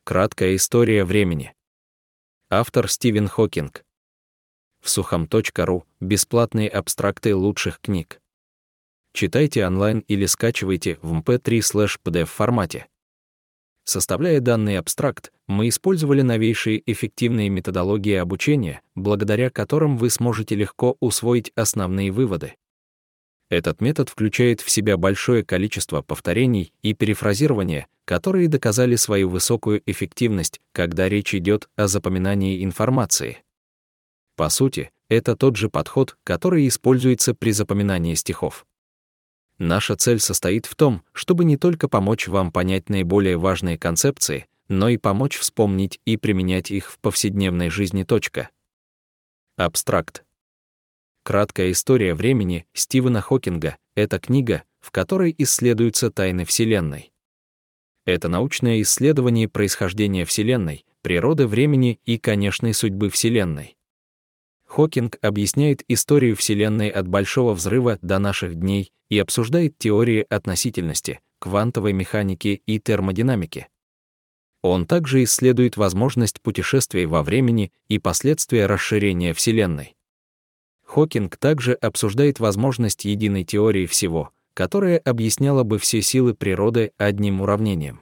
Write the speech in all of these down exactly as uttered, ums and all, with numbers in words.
Краткая история времени. Автор Стивен Хокинг. В сухом точка ру бесплатные абстракты лучших книг. Читайте онлайн или скачивайте в эм пэ три слэш пи ди эф формате. Составляя данный абстракт, мы использовали новейшие эффективные методологии обучения, благодаря которым вы сможете легко усвоить основные выводы. Этот метод включает в себя большое количество повторений и перефразирования, которые доказали свою высокую эффективность, когда речь идет о запоминании информации. По сути, это тот же подход, который используется при запоминании стихов. Наша цель состоит в том, чтобы не только помочь вам понять наиболее важные концепции, но и помочь вспомнить и применять их в повседневной жизни. Абстракт. Краткая история времени Стивена Хокинга — это книга, в которой исследуются тайны Вселенной. Это научное исследование происхождения Вселенной, природы времени и конечной судьбы Вселенной. Хокинг объясняет историю Вселенной от Большого взрыва до наших дней и обсуждает теории относительности, квантовой механики и термодинамики. Он также исследует возможность путешествий во времени и последствия расширения Вселенной. Хокинг также обсуждает возможность единой теории всего, которая объясняла бы все силы природы одним уравнением.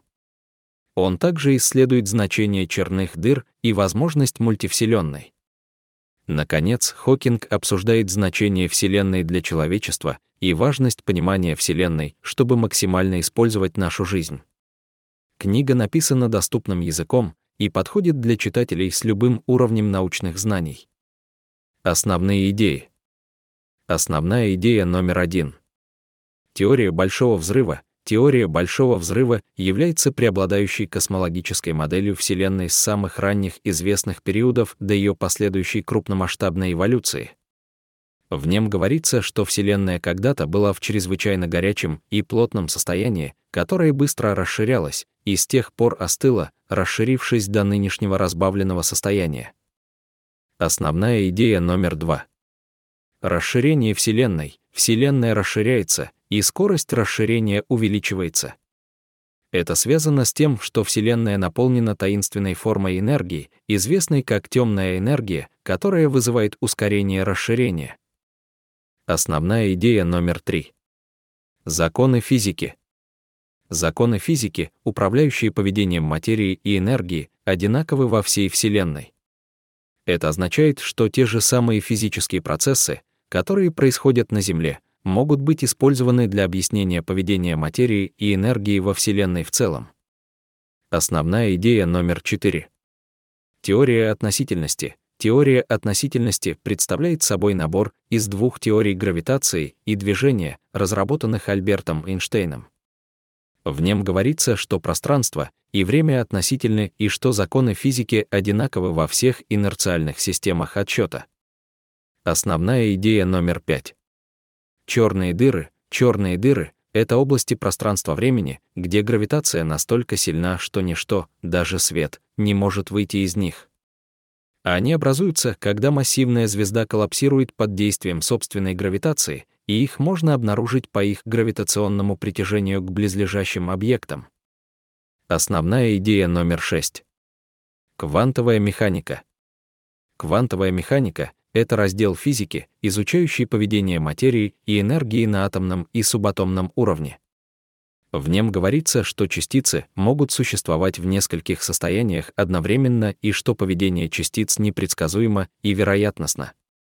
Он также исследует значение черных дыр и возможность мультивселенной. Наконец, Хокинг обсуждает значение Вселенной для человечества и важность понимания Вселенной, чтобы максимально использовать нашу жизнь. Книга написана доступным языком и подходит для читателей с любым уровнем научных знаний. Основные идеи. Основная идея номер один. Теория Большого взрыва. Теория Большого взрыва является преобладающей космологической моделью Вселенной с самых ранних известных периодов до ее последующей крупномасштабной эволюции. В нем говорится, что Вселенная когда-то была в чрезвычайно горячем и плотном состоянии, которое быстро расширялось, и с тех пор остыло, расширившись до нынешнего разбавленного состояния. Основная идея номер два. Расширение Вселенной. Вселенная расширяется, и скорость расширения увеличивается. Это связано с тем, что Вселенная наполнена таинственной формой энергии, известной как темная энергия, которая вызывает ускорение расширения. Основная идея номер три. Законы физики. Законы физики, управляющие поведением материи и энергии, одинаковы во всей Вселенной. Это означает, что те же самые физические процессы, которые происходят на Земле, могут быть использованы для объяснения поведения материи и энергии во Вселенной в целом. Основная идея номер четыре. Теория относительности. Теория относительности представляет собой набор из двух теорий гравитации и движения, разработанных Альбертом Эйнштейном. В нем говорится, что пространство и время относительны и что законы физики одинаковы во всех инерциальных системах отсчета. Основная идея номер пять. Черные дыры. Черные дыры — это области пространства-времени, где гравитация настолько сильна, что ничто, даже свет, не может выйти из них. Они образуются, когда массивная звезда коллапсирует под действием собственной гравитации, и их можно обнаружить по их гравитационному притяжению к близлежащим объектам. Основная идея номер шесть. Квантовая механика. Квантовая механика — это раздел физики, изучающий поведение материи и энергии на атомном и субатомном уровне. В нем говорится, что частицы могут существовать в нескольких состояниях одновременно и что поведение частиц непредсказуемо и вероятностно.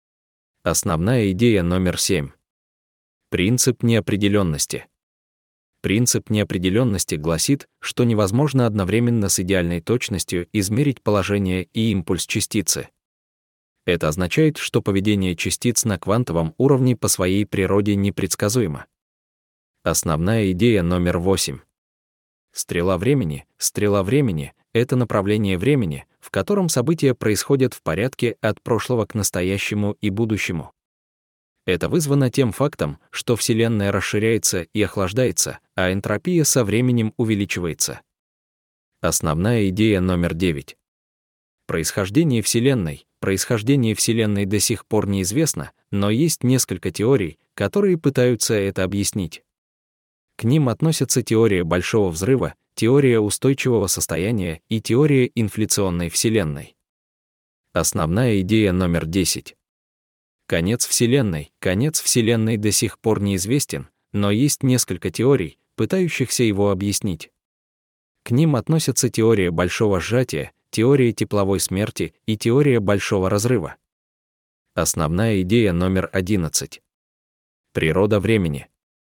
Основная идея номер семь. Принцип неопределенности. Принцип неопределенности гласит, что невозможно одновременно с идеальной точностью измерить положение и импульс частицы. Это означает, что поведение частиц на квантовом уровне по своей природе непредсказуемо. Основная идея номер восемь. Стрела времени. Стрела времени — это направление времени, в котором события происходят в порядке от прошлого к настоящему и будущему. Это вызвано тем фактом, что Вселенная расширяется и охлаждается, а энтропия со временем увеличивается. Основная идея номер девять. Происхождение Вселенной. Происхождение Вселенной до сих пор неизвестно, но есть несколько теорий, которые пытаются это объяснить. К ним относятся теория Большого взрыва, теория устойчивого состояния и теория инфляционной Вселенной. Основная идея номер десять. Конец Вселенной. Конец Вселенной до сих пор неизвестен, но есть несколько теорий, пытающихся его объяснить. К ним относятся теория большого сжатия, теория тепловой смерти и теория большого разрыва. Основная идея номер одиннадцать. Природа времени.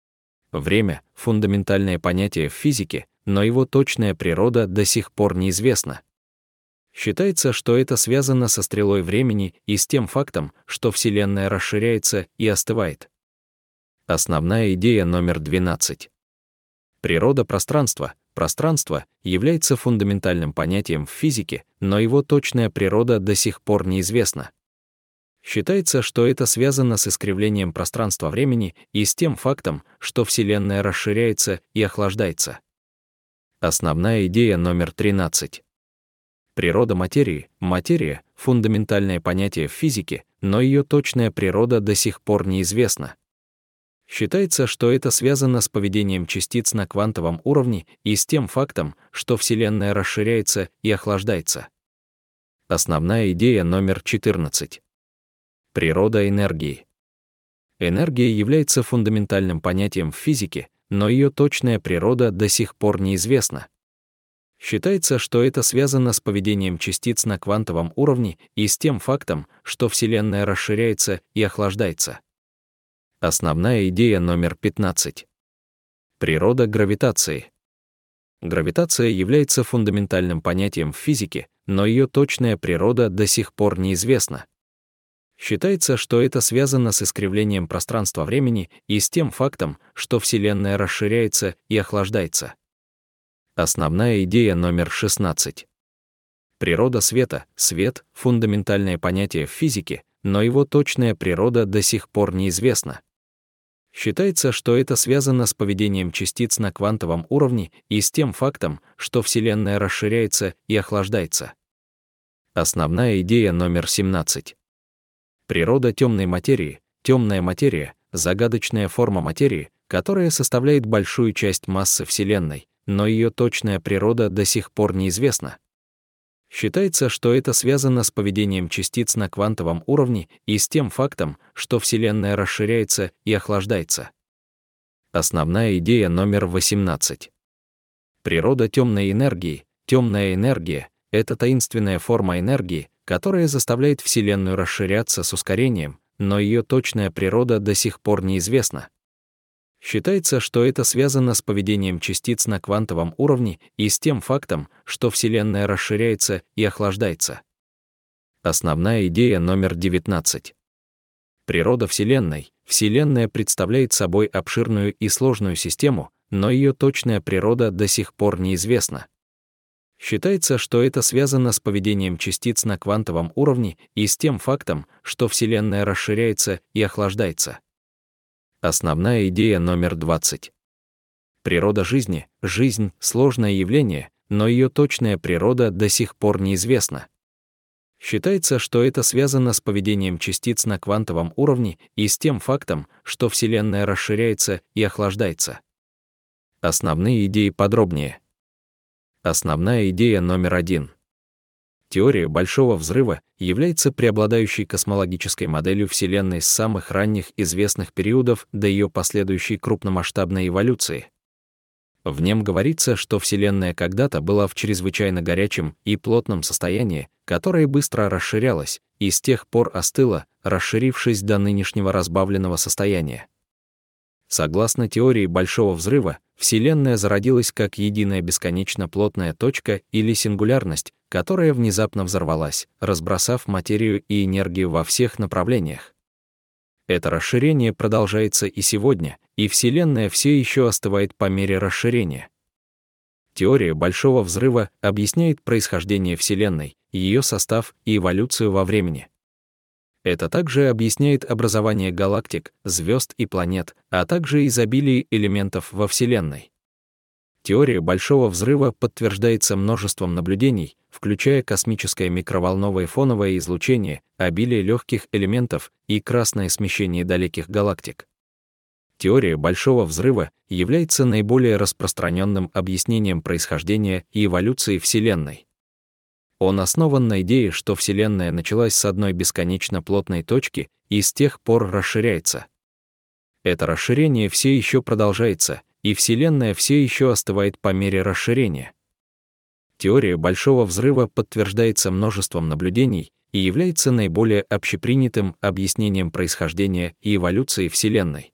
Время — фундаментальное понятие в физике, но его точная природа до сих пор неизвестна. Считается, что это связано со стрелой времени и с тем фактом, что Вселенная расширяется и остывает. Основная идея номер двенадцать. Природа пространства. Пространство является фундаментальным понятием в физике, но его точная природа до сих пор неизвестна. Считается, что это связано с искривлением пространства-времени и с тем фактом, что Вселенная расширяется и охлаждается. Основная идея номер тринадцать. Природа материи. Материя — фундаментальное понятие в физике, но ее точная природа до сих пор неизвестна. Считается, что это связано с поведением частиц на квантовом уровне и с тем фактом, что Вселенная расширяется и охлаждается. Основная идея номер четырнадцать. Природа энергии. Энергия является фундаментальным понятием в физике, но ее точная природа до сих пор неизвестна. Считается, что это связано с поведением частиц на квантовом уровне и с тем фактом, что Вселенная расширяется и охлаждается. Основная идея номер пятнадцать. Природа гравитации. Гравитация является фундаментальным понятием в физике, но ее точная природа до сих пор неизвестна. Считается, что это связано с искривлением пространства-времени и с тем фактом, что Вселенная расширяется и охлаждается. Основная идея номер шестнадцать. Природа света. Свет — фундаментальное понятие в физике, но его точная природа до сих пор неизвестна. Считается, что это связано с поведением частиц на квантовом уровне и с тем фактом, что Вселенная расширяется и охлаждается. Основная идея номер семнадцать. Природа темной материи. Темная материя — загадочная форма материи, которая составляет большую часть массы Вселенной, но ее точная природа до сих пор неизвестна. Считается, что это связано с поведением частиц на квантовом уровне и с тем фактом, что Вселенная расширяется и охлаждается. Основная идея номер восемнадцать. Природа темной энергии. Темная энергия — это таинственная форма энергии, которая заставляет Вселенную расширяться с ускорением, но ее точная природа до сих пор неизвестна. Считается, что это связано с поведением частиц на квантовом уровне и с тем фактом, что Вселенная расширяется и охлаждается. Основная идея номер девятнадцать. Природа Вселенной. Вселенная представляет собой обширную и сложную систему, но ее точная природа до сих пор неизвестна. Считается, что это связано с поведением частиц на квантовом уровне и с тем фактом, что Вселенная расширяется и охлаждается. Основная идея номер двадцать. Природа жизни. Жизнь — сложное явление, но ее точная природа до сих пор неизвестна. Считается, что это связано с поведением частиц на квантовом уровне и с тем фактом, что Вселенная расширяется и охлаждается. Основные идеи подробнее. Основная идея номер один. Теория Большого взрыва является преобладающей космологической моделью Вселенной с самых ранних известных периодов до ее последующей крупномасштабной эволюции. В нем говорится, что Вселенная когда-то была в чрезвычайно горячем и плотном состоянии, которое быстро расширялось, и с тех пор остыло, расширившись до нынешнего разбавленного состояния. Согласно теории Большого взрыва, Вселенная зародилась как единая бесконечно плотная точка или сингулярность, которая внезапно взорвалась, разбросав материю и энергию во всех направлениях. Это расширение продолжается и сегодня, и Вселенная все еще остывает по мере расширения. Теория Большого взрыва объясняет происхождение Вселенной, ее состав и эволюцию во времени. Это также объясняет образование галактик, звезд и планет, а также изобилие элементов во Вселенной. Теория Большого взрыва подтверждается множеством наблюдений, включая космическое микроволновое фоновое излучение, обилие легких элементов и красное смещение далеких галактик. Теория Большого взрыва является наиболее распространенным объяснением происхождения и эволюции Вселенной. Он основан на идее, что Вселенная началась с одной бесконечно плотной точки и с тех пор расширяется. Это расширение все еще продолжается, и Вселенная все еще остывает по мере расширения. Теория Большого взрыва подтверждается множеством наблюдений и является наиболее общепринятым объяснением происхождения и эволюции Вселенной.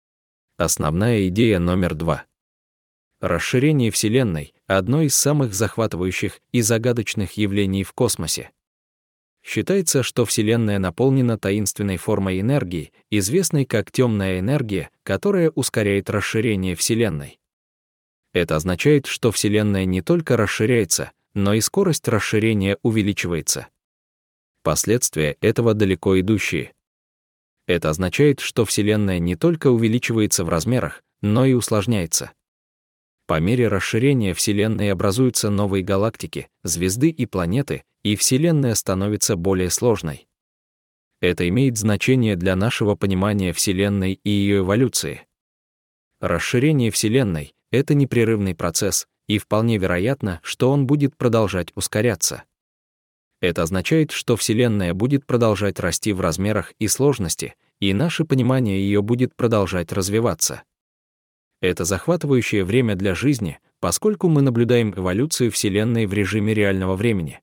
Основная идея номер два. Расширение Вселенной — одно из самых захватывающих и загадочных явлений в космосе. Считается, что Вселенная наполнена таинственной формой энергии, известной как темная энергия, которая ускоряет расширение Вселенной. Это означает, что Вселенная не только расширяется, но и скорость расширения увеличивается. Последствия этого далеко идущие. Это означает, что Вселенная не только увеличивается в размерах, но и усложняется. По мере расширения Вселенной образуются новые галактики, звезды и планеты, и Вселенная становится более сложной. Это имеет значение для нашего понимания Вселенной и ее эволюции. Расширение Вселенной — это непрерывный процесс, и вполне вероятно, что он будет продолжать ускоряться. Это означает, что Вселенная будет продолжать расти в размерах и сложности, и наше понимание ее будет продолжать развиваться. Это захватывающее время для жизни, поскольку мы наблюдаем эволюцию Вселенной в режиме реального времени.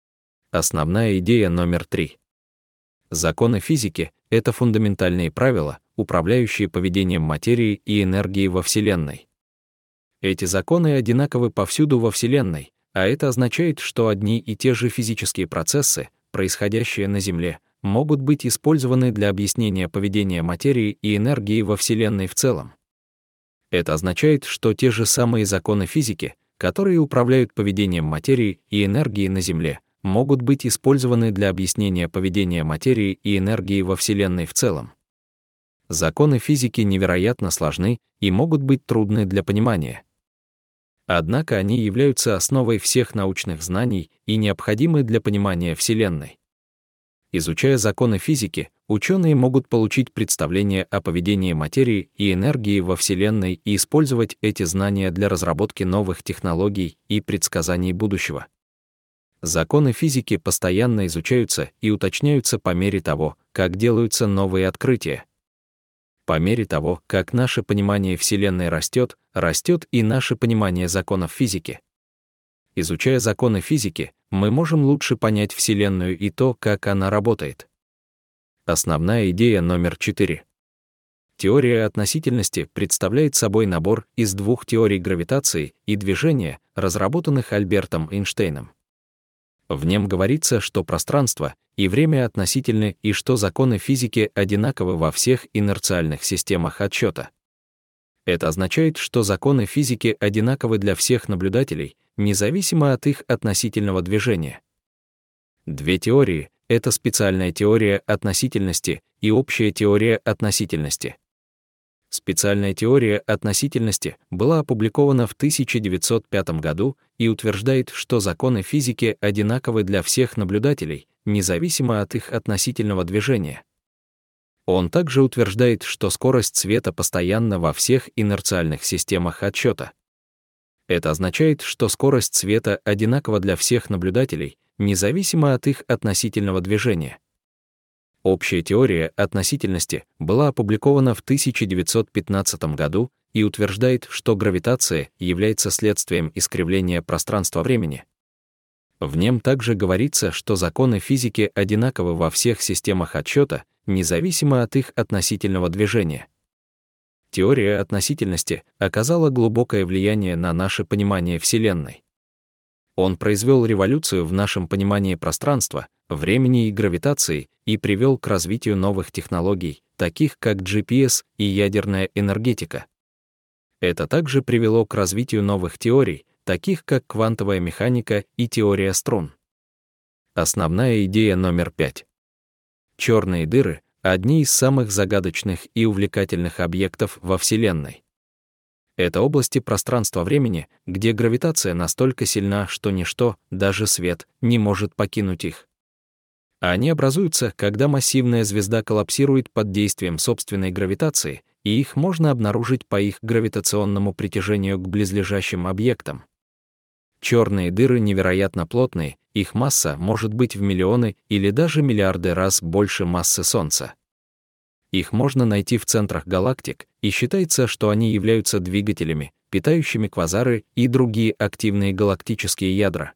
Основная идея номер три. Законы физики — это фундаментальные правила, управляющие поведением материи и энергии во Вселенной. Эти законы одинаковы повсюду во Вселенной, а это означает, что одни и те же физические процессы, происходящие на Земле, могут быть использованы для объяснения поведения материи и энергии во Вселенной в целом. Это означает, что те же самые законы физики, которые управляют поведением материи и энергии на Земле, могут быть использованы для объяснения поведения материи и энергии во Вселенной в целом. Законы физики невероятно сложны и могут быть трудны для понимания. Однако они являются основой всех научных знаний и необходимы для понимания Вселенной. Изучая законы физики, ученые могут получить представление о поведении материи и энергии во Вселенной и использовать эти знания для разработки новых технологий и предсказаний будущего. Законы физики постоянно изучаются и уточняются по мере того, как делаются новые открытия. По мере того, как наше понимание Вселенной растет, растет и наше понимание законов физики. Изучая законы физики, мы можем лучше понять Вселенную и то, как она работает. Основная идея номер четыре. Теория относительности представляет собой набор из двух теорий гравитации и движения, разработанных Альбертом Эйнштейном. В нем говорится, что пространство и время относительны и что законы физики одинаковы во всех инерциальных системах отсчета. Это означает, что законы физики одинаковы для всех наблюдателей, независимо от их относительного движения. Две теории — это специальная теория относительности и общая теория относительности. Специальная теория относительности была опубликована в тысяча девятьсот пятом году и утверждает, что законы физики одинаковы для всех наблюдателей, независимо от их относительного движения. Он также утверждает, что скорость света постоянна во всех инерциальных системах отсчета. Это означает, что скорость света одинакова для всех наблюдателей, независимо от их относительного движения. Общая теория относительности была опубликована в тысяча девятьсот пятнадцатом году и утверждает, что гравитация является следствием искривления пространства-времени. В нем также говорится, что законы физики одинаковы во всех системах отсчета, независимо от их относительного движения. Теория относительности оказала глубокое влияние на наше понимание Вселенной. Он произвел революцию в нашем понимании пространства, времени и гравитации и привел к развитию новых технологий, таких как джи пи эс и ядерная энергетика. Это также привело к развитию новых теорий, таких как квантовая механика и теория струн. Основная идея номер пять. Черные дыры — одни из самых загадочных и увлекательных объектов во Вселенной. Это области пространства-времени, где гравитация настолько сильна, что ничто, даже свет, не может покинуть их. Они образуются, когда массивная звезда коллапсирует под действием собственной гравитации, и их можно обнаружить по их гравитационному притяжению к близлежащим объектам. Черные дыры невероятно плотные, их масса может быть в миллионы или даже миллиарды раз больше массы Солнца. Их можно найти в центрах галактик, и считается, что они являются двигателями, питающими квазары и другие активные галактические ядра.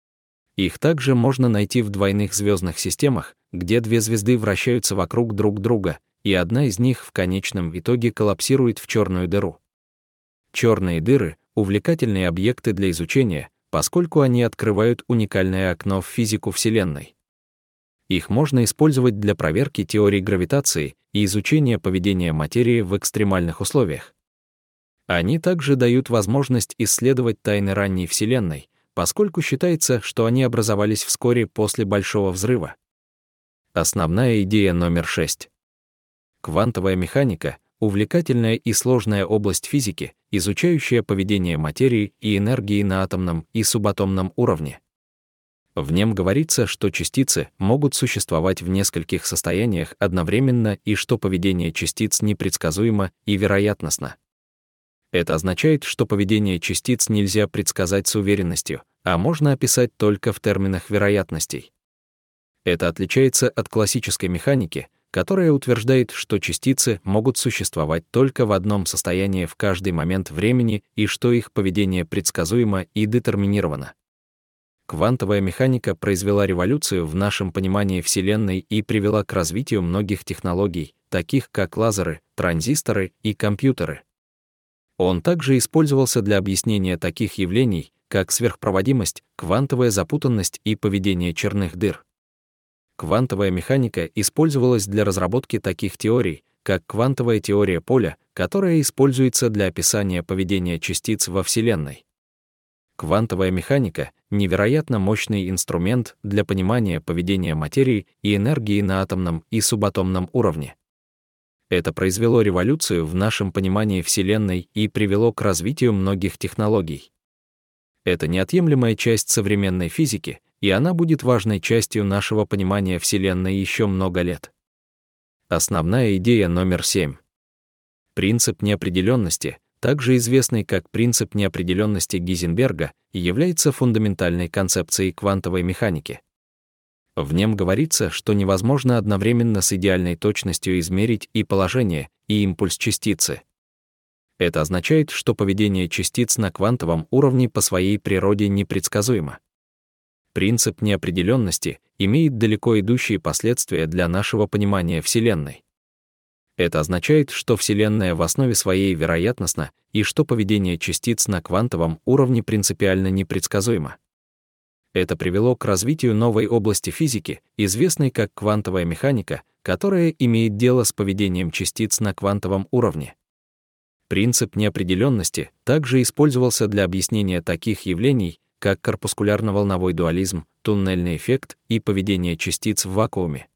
Их также можно найти в двойных звездных системах, где две звезды вращаются вокруг друг друга, и одна из них в конечном итоге коллапсирует в черную дыру. Черные дыры — увлекательные объекты для изучения, поскольку они открывают уникальное окно в физику Вселенной. Их можно использовать для проверки теорий гравитации и изучения поведения материи в экстремальных условиях. Они также дают возможность исследовать тайны ранней Вселенной, поскольку считается, что они образовались вскоре после Большого взрыва. Основная идея номер шесть. Квантовая механика — увлекательная и сложная область физики, изучающая поведение материи и энергии на атомном и субатомном уровне. В нем говорится, что частицы могут существовать в нескольких состояниях одновременно и что поведение частиц непредсказуемо и вероятностно. Это означает, что поведение частиц нельзя предсказать с уверенностью, а можно описать только в терминах вероятностей. Это отличается от классической механики, которая утверждает, что частицы могут существовать только в одном состоянии в каждый момент времени и что их поведение предсказуемо и детерминировано. Квантовая механика произвела революцию в нашем понимании Вселенной и привела к развитию многих технологий, таких как лазеры, транзисторы и компьютеры. Он также использовался для объяснения таких явлений, как сверхпроводимость, квантовая запутанность и поведение черных дыр. Квантовая механика использовалась для разработки таких теорий, как квантовая теория поля, которая используется для описания поведения частиц во Вселенной. Квантовая механика — невероятно мощный инструмент для понимания поведения материи и энергии на атомном и субатомном уровне. Это произвело революцию в нашем понимании Вселенной и привело к развитию многих технологий. Это неотъемлемая часть современной физики, и она будет важной частью нашего понимания Вселенной еще много лет. Основная идея номер семь. Принцип неопределенности, также известный как принцип неопределенности Гейзенберга, является фундаментальной концепцией квантовой механики. В нем говорится, что невозможно одновременно с идеальной точностью измерить и положение, и импульс частицы. Это означает, что поведение частиц на квантовом уровне по своей природе непредсказуемо. Принцип неопределенности имеет далеко идущие последствия для нашего понимания Вселенной. Это означает, что Вселенная в основе своей вероятностна и что поведение частиц на квантовом уровне принципиально непредсказуемо. Это привело к развитию новой области физики, известной как квантовая механика, которая имеет дело с поведением частиц на квантовом уровне. Принцип неопределенности также использовался для объяснения таких явлений, как корпускулярно-волновой дуализм, туннельный эффект и поведение частиц в вакууме.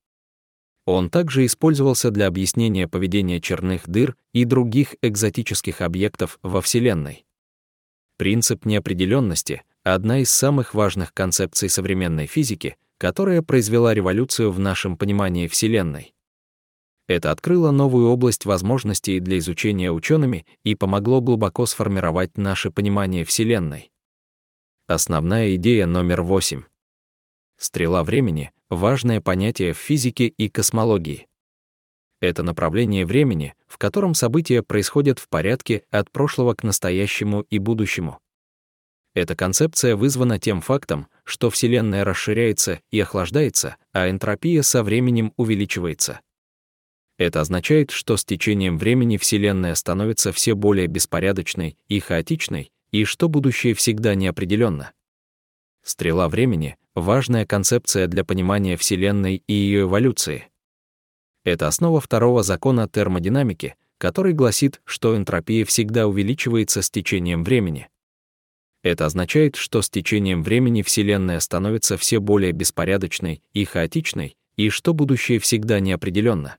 Он также использовался для объяснения поведения черных дыр и других экзотических объектов во Вселенной. Принцип неопределенности — одна из самых важных концепций современной физики, которая произвела революцию в нашем понимании Вселенной. Это открыло новую область возможностей для изучения учеными и помогло глубоко сформировать наше понимание Вселенной. Основная идея номер восемь. Стрела времени — важное понятие в физике и космологии. Это направление времени, в котором события происходят в порядке от прошлого к настоящему и будущему. Эта концепция вызвана тем фактом, что Вселенная расширяется и охлаждается, а энтропия со временем увеличивается. Это означает, что с течением времени Вселенная становится все более беспорядочной и хаотичной, и что будущее всегда неопределенно. Стрела времени — важная концепция для понимания Вселенной и ее эволюции. Это основа второго закона термодинамики, который гласит, что энтропия всегда увеличивается с течением времени. Это означает, что с течением времени Вселенная становится все более беспорядочной и хаотичной, и что будущее всегда неопределенно.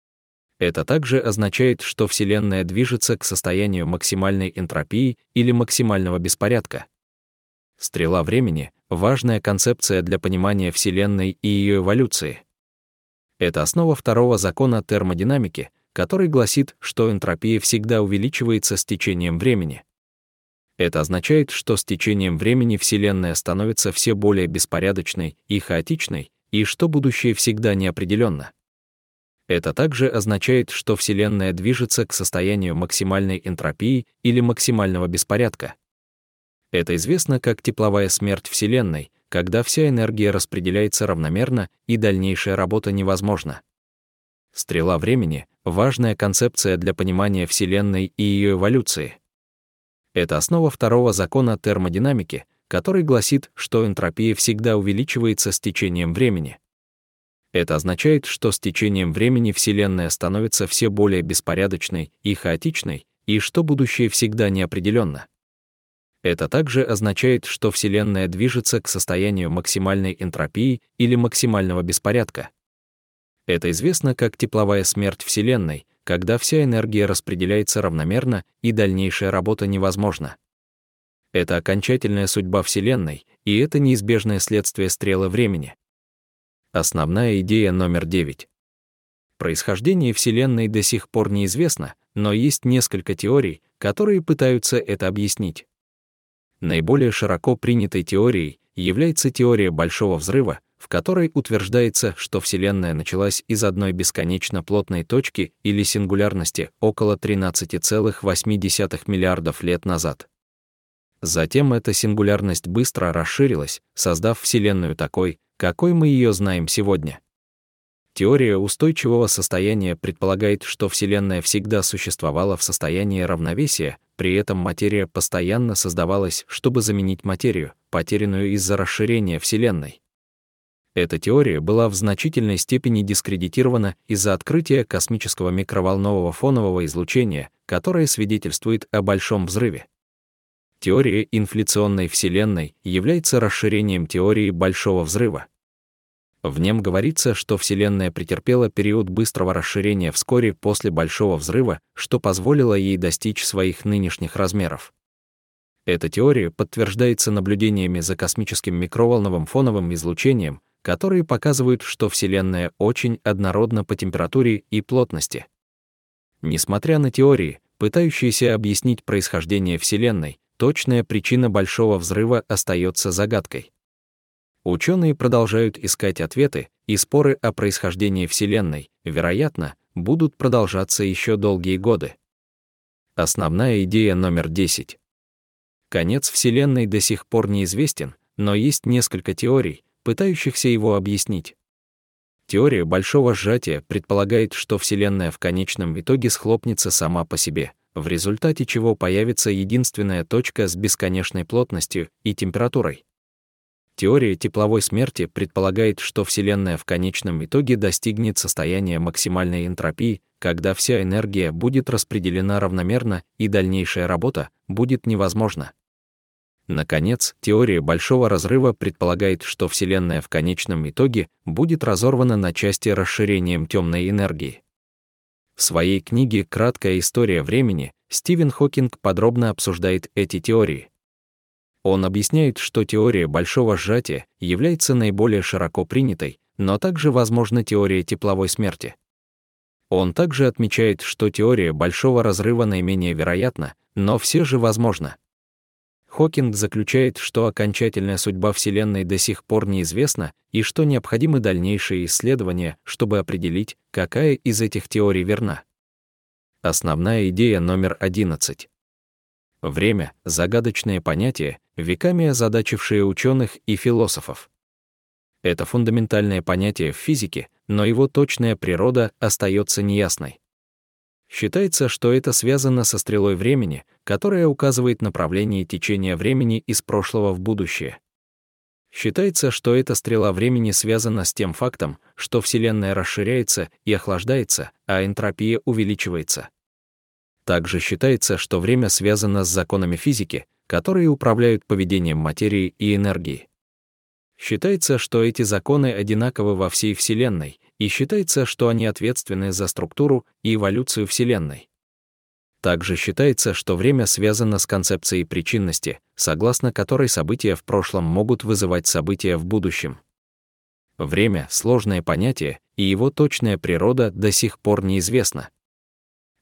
Это также означает, что Вселенная движется к состоянию максимальной энтропии или максимального беспорядка. Стрела времени — важная концепция для понимания Вселенной и ее эволюции. Это основа второго закона термодинамики, который гласит, что энтропия всегда увеличивается с течением времени. Это означает, что с течением времени Вселенная становится все более беспорядочной и хаотичной, и что будущее всегда неопределенно. Это также означает, что Вселенная движется к состоянию максимальной энтропии или максимального беспорядка. Это известно как тепловая смерть Вселенной, когда вся энергия распределяется равномерно и дальнейшая работа невозможна. Стрела времени — важная концепция для понимания Вселенной и ее эволюции. Это основа второго закона термодинамики, который гласит, что энтропия всегда увеличивается с течением времени. Это означает, что с течением времени Вселенная становится все более беспорядочной и хаотичной, и что будущее всегда неопределенно. Это также означает, что Вселенная движется к состоянию максимальной энтропии или максимального беспорядка. Это известно как тепловая смерть Вселенной, когда вся энергия распределяется равномерно и дальнейшая работа невозможна. Это окончательная судьба Вселенной, и это неизбежное следствие стрелы времени. Основная идея номер девять. Происхождение Вселенной до сих пор неизвестно, но есть несколько теорий, которые пытаются это объяснить. Наиболее широко принятой теорией является теория Большого взрыва, в которой утверждается, что Вселенная началась из одной бесконечно плотной точки или сингулярности около тринадцати целых восьми десятых миллиардов лет назад. Затем эта сингулярность быстро расширилась, создав Вселенную такой, какой мы ее знаем сегодня. Теория устойчивого состояния предполагает, что Вселенная всегда существовала в состоянии равновесия, при этом материя постоянно создавалась, чтобы заменить материю, потерянную из-за расширения Вселенной. Эта теория была в значительной степени дискредитирована из-за открытия космического микроволнового фонового излучения, которое свидетельствует о Большом взрыве. Теория инфляционной Вселенной является расширением теории Большого взрыва. В нем говорится, что Вселенная претерпела период быстрого расширения вскоре после Большого взрыва, что позволило ей достичь своих нынешних размеров. Эта теория подтверждается наблюдениями за космическим микроволновым фоновым излучением, которые показывают, что Вселенная очень однородна по температуре и плотности. Несмотря на теории, пытающиеся объяснить происхождение Вселенной, точная причина Большого взрыва остается загадкой. Ученые продолжают искать ответы, и споры о происхождении Вселенной, вероятно, будут продолжаться еще долгие годы. Основная идея номер десять. Конец Вселенной до сих пор неизвестен, но есть несколько теорий, пытающихся его объяснить. Теория большого сжатия предполагает, что Вселенная в конечном итоге схлопнется сама по себе, в результате чего появится единственная точка с бесконечной плотностью и температурой. Теория тепловой смерти предполагает, что Вселенная в конечном итоге достигнет состояния максимальной энтропии, когда вся энергия будет распределена равномерно и дальнейшая работа будет невозможна. Наконец, теория Большого разрыва предполагает, что Вселенная в конечном итоге будет разорвана на части расширением темной энергии. В своей книге «Краткая история времени» Стивен Хокинг подробно обсуждает эти теории. Он объясняет, что теория большого сжатия является наиболее широко принятой, но также возможна теория тепловой смерти. Он также отмечает, что теория большого разрыва наименее вероятна, но все же возможна. Хокинг заключает, что окончательная судьба Вселенной до сих пор неизвестна и что необходимы дальнейшие исследования, чтобы определить, какая из этих теорий верна. Основная идея номер одиннадцать. Время — загадочное понятие, веками озадачившее ученых и философов. Это фундаментальное понятие в физике, но его точная природа остается неясной. Считается, что это связано со стрелой времени, которая указывает направление течения времени из прошлого в будущее. Считается, что эта стрела времени связана с тем фактом, что Вселенная расширяется и охлаждается, а энтропия увеличивается. Также считается, что время связано с законами физики, которые управляют поведением материи и энергии. Считается, что эти законы одинаковы во всей Вселенной, и считается, что они ответственны за структуру и эволюцию Вселенной. Также считается, что время связано с концепцией причинности, согласно которой события в прошлом могут вызывать события в будущем. Время — сложное понятие, и его точная природа до сих пор неизвестна.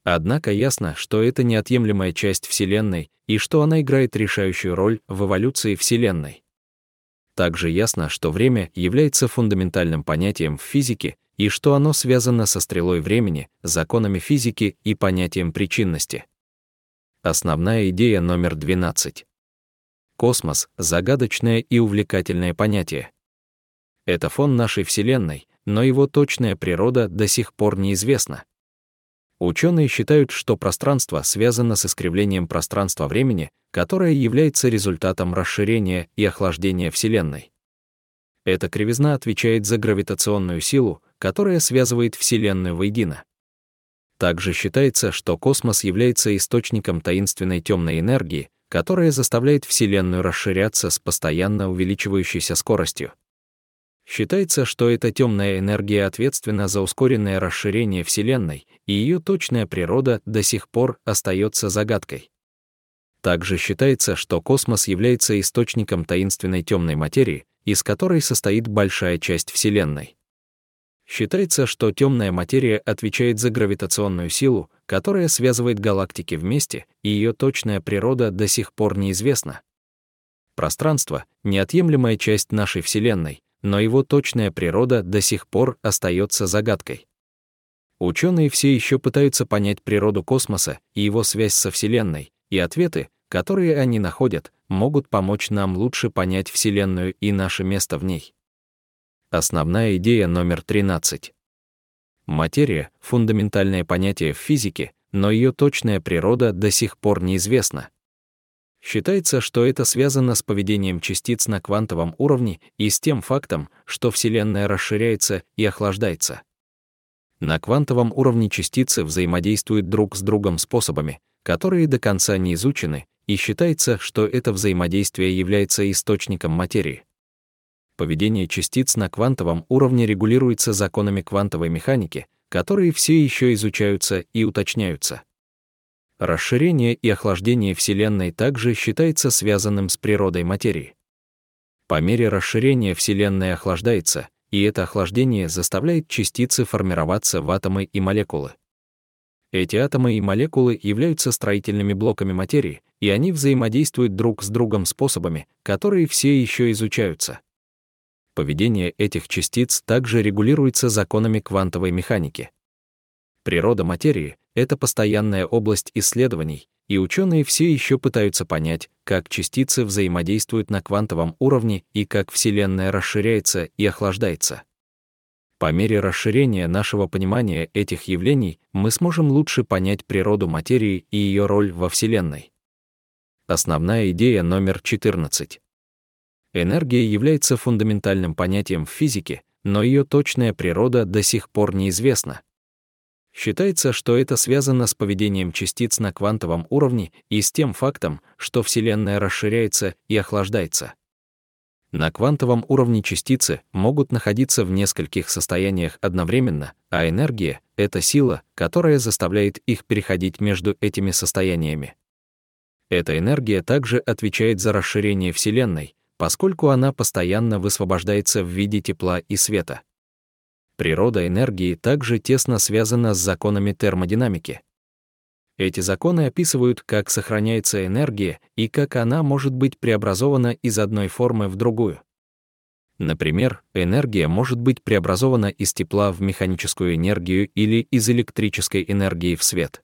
Однако ясно, что это неотъемлемая часть Вселенной и что она играет решающую роль в эволюции Вселенной. Также ясно, что время является фундаментальным понятием в физике и что оно связано со стрелой времени, законами физики и понятием причинности. Основная идея номер двенадцать. Космос — загадочное и увлекательное понятие. Это фон нашей Вселенной, но его точная природа до сих пор неизвестна. Ученые считают, что пространство связано с искривлением пространства-времени, которое является результатом расширения и охлаждения Вселенной. Эта кривизна отвечает за гравитационную силу, которая связывает Вселенную воедино. Также считается, что космос является источником таинственной темной энергии, которая заставляет Вселенную расширяться с постоянно увеличивающейся скоростью. Считается, что эта темная энергия ответственна за ускоренное расширение Вселенной, и ее точная природа до сих пор остается загадкой. Также считается, что космос является источником таинственной темной материи, из которой состоит большая часть Вселенной. Считается, что темная материя отвечает за гравитационную силу, которая связывает галактики вместе, и ее точная природа до сих пор неизвестна. Пространство — неотъемлемая часть нашей Вселенной, но его точная природа до сих пор остается загадкой. Ученые все еще пытаются понять природу космоса и его связь со Вселенной, и ответы, которые они находят, могут помочь нам лучше понять Вселенную и наше место в ней. Основная идея номер тринадцать. Материя — фундаментальное понятие в физике, но ее точная природа до сих пор неизвестна. Считается, что это связано с поведением частиц на квантовом уровне и с тем фактом, что Вселенная расширяется и охлаждается. На квантовом уровне частицы взаимодействуют друг с другом способами, которые до конца не изучены, и считается, что это взаимодействие является источником материи. Поведение частиц на квантовом уровне регулируется законами квантовой механики, которые все еще изучаются и уточняются. Расширение и охлаждение Вселенной также считается связанным с природой материи. По мере расширения Вселенная охлаждается, и это охлаждение заставляет частицы формироваться в атомы и молекулы. Эти атомы и молекулы являются строительными блоками материи, и они взаимодействуют друг с другом способами, которые все еще изучаются. Поведение этих частиц также регулируется законами квантовой механики. Природа материи — это постоянная область исследований, и ученые все еще пытаются понять, как частицы взаимодействуют на квантовом уровне и как Вселенная расширяется и охлаждается. По мере расширения нашего понимания этих явлений мы сможем лучше понять природу материи и ее роль во Вселенной. Основная идея номер четырнадцать. Энергия является фундаментальным понятием в физике, но ее точная природа до сих пор неизвестна. Считается, что это связано с поведением частиц на квантовом уровне и с тем фактом, что Вселенная расширяется и охлаждается. На квантовом уровне частицы могут находиться в нескольких состояниях одновременно, а энергия — это сила, которая заставляет их переходить между этими состояниями. Эта энергия также отвечает за расширение Вселенной, поскольку она постоянно высвобождается в виде тепла и света. Природа энергии также тесно связана с законами термодинамики. Эти законы описывают, как сохраняется энергия и как она может быть преобразована из одной формы в другую. Например, энергия может быть преобразована из тепла в механическую энергию или из электрической энергии в свет.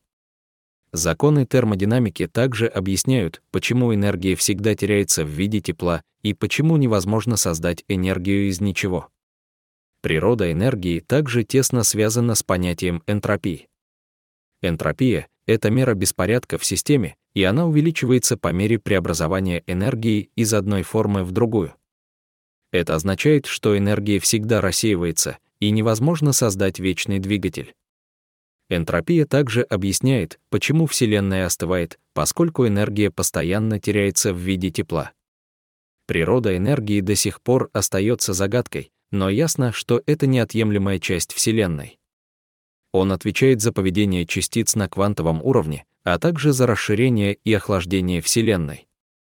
Законы термодинамики также объясняют, почему энергия всегда теряется в виде тепла и почему невозможно создать энергию из ничего. Природа энергии также тесно связана с понятием энтропии. Энтропия — это мера беспорядка в системе, и она увеличивается по мере преобразования энергии из одной формы в другую. Это означает, что энергия всегда рассеивается, и невозможно создать вечный двигатель. Энтропия также объясняет, почему Вселенная остывает, поскольку энергия постоянно теряется в виде тепла. Природа энергии до сих пор остается загадкой, но ясно, что это неотъемлемая часть Вселенной. Он отвечает за поведение частиц на квантовом уровне, а также за расширение и охлаждение Вселенной.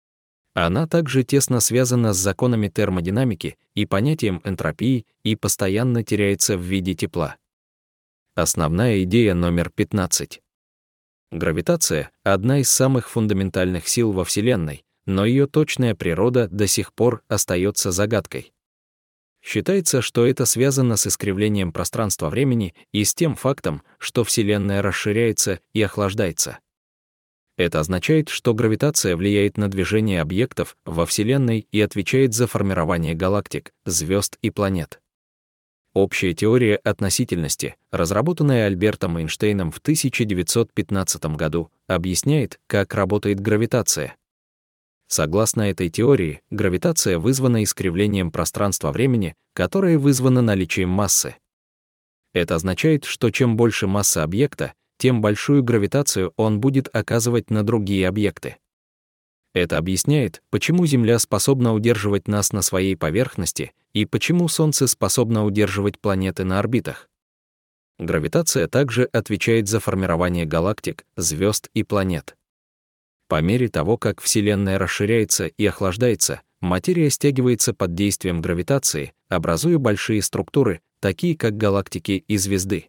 Она также тесно связана с законами термодинамики и понятием энтропии и постоянно теряется в виде тепла. Основная идея номер пятнадцать. Гравитация — одна из самых фундаментальных сил во Вселенной, но ее точная природа до сих пор остается загадкой. Считается, что это связано с искривлением пространства-времени и с тем фактом, что Вселенная расширяется и охлаждается. Это означает, что гравитация влияет на движение объектов во Вселенной и отвечает за формирование галактик, звезд и планет. Общая теория относительности, разработанная Альбертом Эйнштейном в тысяча девятьсот пятнадцатом году, объясняет, как работает гравитация. Согласно этой теории, гравитация вызвана искривлением пространства-времени, которое вызвано наличием массы. Это означает, что чем больше масса объекта, тем большую гравитацию он будет оказывать на другие объекты. Это объясняет, почему Земля способна удерживать нас на своей поверхности и почему Солнце способно удерживать планеты на орбитах. Гравитация также отвечает за формирование галактик, звезд и планет. По мере того, как Вселенная расширяется и охлаждается, материя стягивается под действием гравитации, образуя большие структуры, такие как галактики и звезды.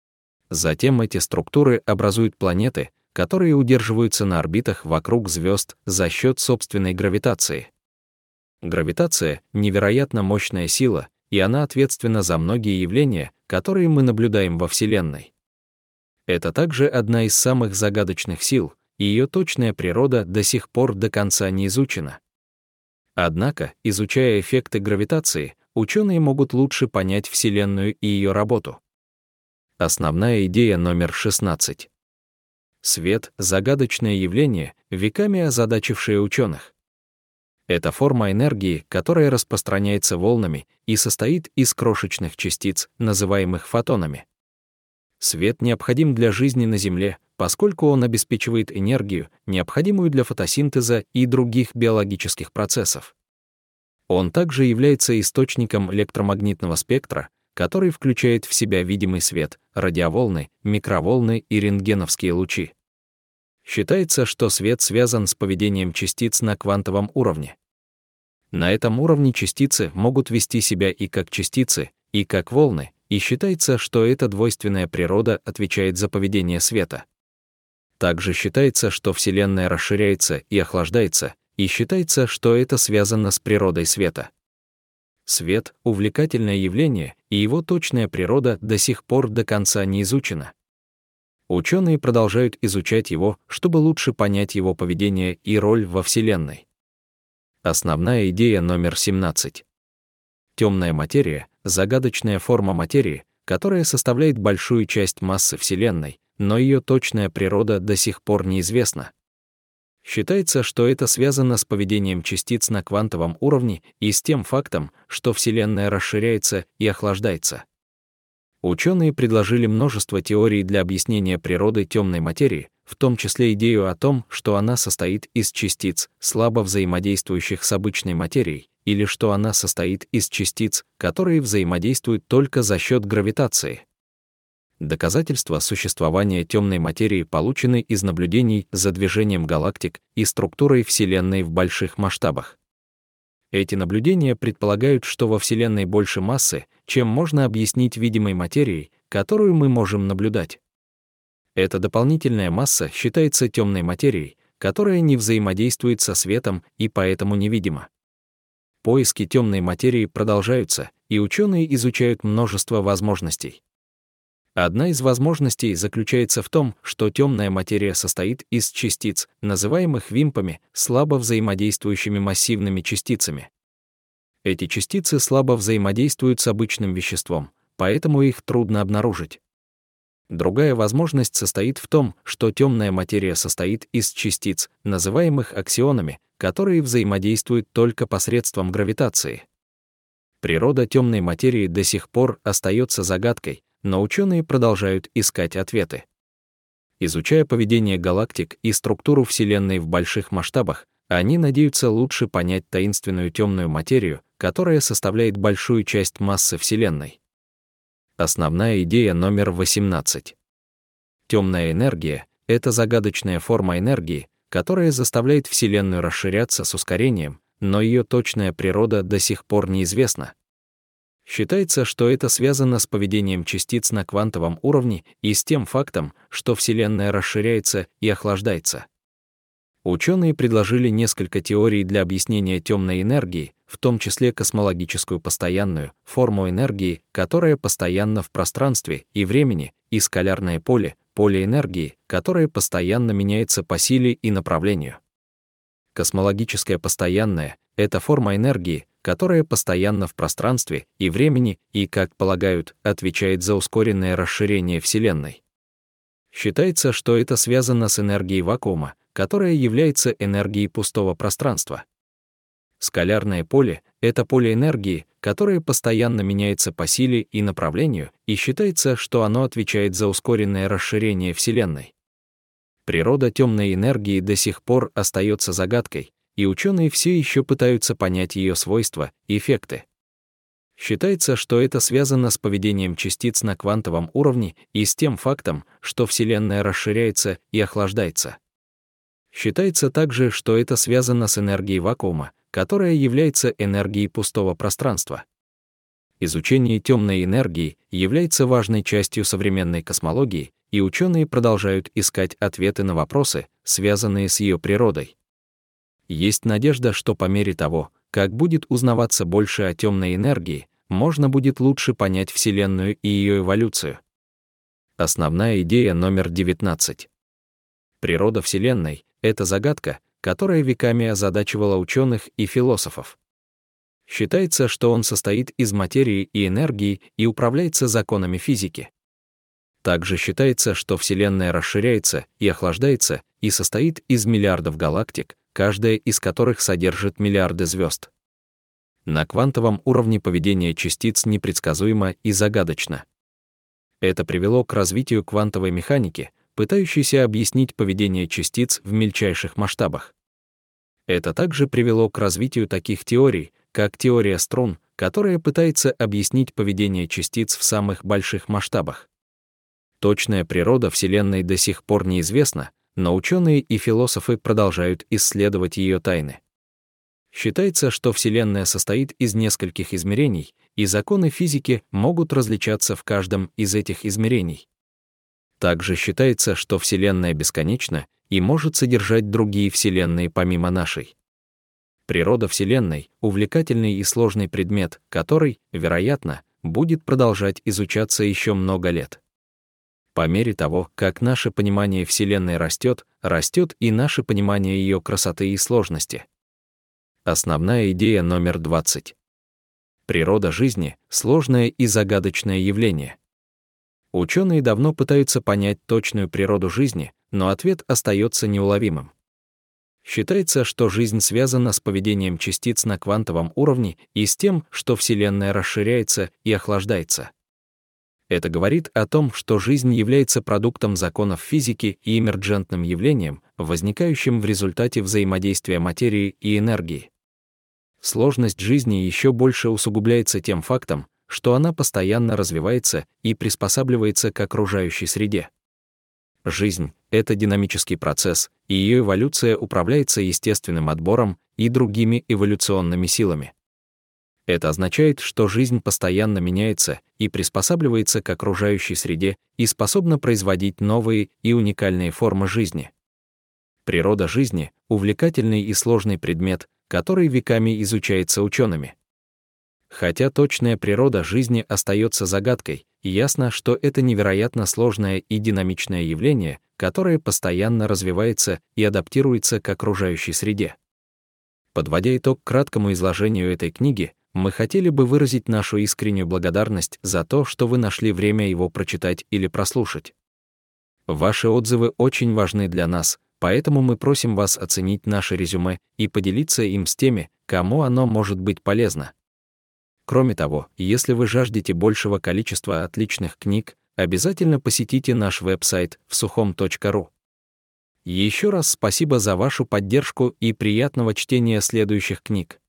Затем эти структуры образуют планеты, которые удерживаются на орбитах вокруг звезд за счет собственной гравитации. Гравитация — невероятно мощная сила, и она ответственна за многие явления, которые мы наблюдаем во Вселенной. Это также одна из самых загадочных сил, и ее точная природа до сих пор до конца не изучена. Однако, изучая эффекты гравитации, ученые могут лучше понять Вселенную и ее работу. Основная идея номер шестнадцать. Свет — загадочное явление, веками озадачившее ученых. Это форма энергии, которая распространяется волнами и состоит из крошечных частиц, называемых фотонами. Свет необходим для жизни на Земле, поскольку он обеспечивает энергию, необходимую для фотосинтеза и других биологических процессов. Он также является источником электромагнитного спектра, который включает в себя видимый свет, радиоволны, микроволны и рентгеновские лучи. Считается, что свет связан с поведением частиц на квантовом уровне. На этом уровне частицы могут вести себя и как частицы, и как волны, и считается, что эта двойственная природа отвечает за поведение света. Также считается, что Вселенная расширяется и охлаждается, и считается, что это связано с природой света. Свет — увлекательное явление, и его точная природа до сих пор до конца не изучена. Ученые продолжают изучать его, чтобы лучше понять его поведение и роль во Вселенной. Основная идея номер семнадцать. Темная материя — загадочная форма материи, которая составляет большую часть массы Вселенной, но ее точная природа до сих пор неизвестна. Считается, что это связано с поведением частиц на квантовом уровне и с тем фактом, что Вселенная расширяется и охлаждается. Ученые предложили множество теорий для объяснения природы темной материи, в том числе идею о том, что она состоит из частиц, слабо взаимодействующих с обычной материей, или что она состоит из частиц, которые взаимодействуют только за счет гравитации. Доказательства существования темной материи получены из наблюдений за движением галактик и структурой Вселенной в больших масштабах. Эти наблюдения предполагают, что во Вселенной больше массы, чем можно объяснить видимой материей, которую мы можем наблюдать. Эта дополнительная масса считается темной материей, которая не взаимодействует со светом и поэтому невидима. Поиски темной материи продолжаются, и ученые изучают множество возможностей. Одна из возможностей заключается в том, что темная материя состоит из частиц, называемых вимпами, слабо взаимодействующими массивными частицами. Эти частицы слабо взаимодействуют с обычным веществом, поэтому их трудно обнаружить. Другая возможность состоит в том, что темная материя состоит из частиц, называемых аксионами, которые взаимодействуют только посредством гравитации. Природа темной материи до сих пор остается загадкой, но ученые продолжают искать ответы. Изучая поведение галактик и структуру Вселенной в больших масштабах, они надеются лучше понять таинственную темную материю, которая составляет большую часть массы Вселенной. Основная идея номер восемнадцать. Темная энергия — это загадочная форма энергии, которая заставляет Вселенную расширяться с ускорением, но ее точная природа до сих пор неизвестна. Считается, что это связано с поведением частиц на квантовом уровне и с тем фактом, что Вселенная расширяется и охлаждается. Ученые предложили несколько теорий для объяснения темной энергии, в том числе космологическую постоянную форму энергии, которая постоянна в пространстве и времени, и скалярное поле, поле энергии, которое постоянно меняется по силе и направлению. Космологическая постоянная — это форма энергии, которая постоянна в пространстве и времени и, как полагают, отвечает за ускоренное расширение Вселенной. Считается, что это связано с энергией вакуума, которая является энергией пустого пространства. Скалярное поле — это поле энергии, которое постоянно меняется по силе и направлению, и считается, что оно отвечает за ускоренное расширение Вселенной. Природа темной энергии до сих пор остается загадкой, и ученые все еще пытаются понять ее свойства и эффекты. Считается, что это связано с поведением частиц на квантовом уровне и с тем фактом, что Вселенная расширяется и охлаждается. Считается также, что это связано с энергией вакуума, которая является энергией пустого пространства. Изучение темной энергии является важной частью современной космологии, и ученые продолжают искать ответы на вопросы, связанные с ее природой. Есть надежда, что по мере того, как будет узнаваться больше о темной энергии, можно будет лучше понять Вселенную и ее эволюцию. Основная идея номер девятнадцать. Природа Вселенной — это загадка, которая веками озадачивала ученых и философов. Считается, что он состоит из материи и энергии и управляется законами физики. Также считается, что Вселенная расширяется и охлаждается и состоит из миллиардов галактик, каждая из которых содержит миллиарды звезд. На квантовом уровне поведение частиц непредсказуемо и загадочно. Это привело к развитию квантовой механики, пытающейся объяснить поведение частиц в мельчайших масштабах. Это также привело к развитию таких теорий, как теория струн, которая пытается объяснить поведение частиц в самых больших масштабах. Точная природа Вселенной до сих пор неизвестна, но ученые и философы продолжают исследовать ее тайны. Считается, что Вселенная состоит из нескольких измерений, и законы физики могут различаться в каждом из этих измерений. Также считается, что Вселенная бесконечна и может содержать другие вселенные помимо нашей. Природа Вселенной — увлекательный и сложный предмет, который, вероятно, будет продолжать изучаться еще много лет. По мере того, как наше понимание Вселенной растет, растет и наше понимание ее красоты и сложности. Основная идея номер двадцать. Природа жизни — сложное и загадочное явление. Ученые давно пытаются понять точную природу жизни, но ответ остается неуловимым. Считается, что жизнь связана с поведением частиц на квантовом уровне и с тем, что Вселенная расширяется и охлаждается. Это говорит о том, что жизнь является продуктом законов физики и эмерджентным явлением, возникающим в результате взаимодействия материи и энергии. Сложность жизни еще больше усугубляется тем фактом, что она постоянно развивается и приспосабливается к окружающей среде. Жизнь — это динамический процесс, и ее эволюция управляется естественным отбором и другими эволюционными силами. Это означает, что жизнь постоянно меняется и приспосабливается к окружающей среде и способна производить новые и уникальные формы жизни. Природа жизни — увлекательный и сложный предмет, который веками изучается учеными. Хотя точная природа жизни остается загадкой, ясно, что это невероятно сложное и динамичное явление, которое постоянно развивается и адаптируется к окружающей среде. Подводя итог краткому изложению этой книги, мы хотели бы выразить нашу искреннюю благодарность за то, что вы нашли время его прочитать или прослушать. Ваши отзывы очень важны для нас, поэтому мы просим вас оценить наше резюме и поделиться им с теми, кому оно может быть полезно. Кроме того, если вы жаждете большего количества отличных книг, обязательно посетите наш веб-сайт всухом точка ру. Еще раз спасибо за вашу поддержку и приятного чтения следующих книг.